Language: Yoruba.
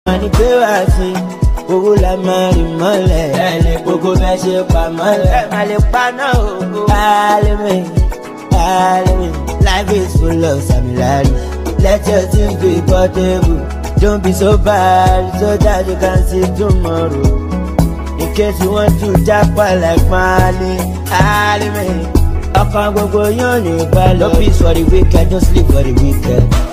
Money pay wá sí, owó la máa rí mọ́lẹ̀. Ẹni gbogbo fẹ́ ṣe pa mọ́lẹ̀. Má lè pa náà o. Alimi, life is full of samilari. Let your things be portable. Don't be so bad so that you can see tomorrow. In case you want to japa like Mali. Alimi, ọkàn gbogbo yóò lè balẹ̀. No peace for the wicked, don't sleep for the wicked.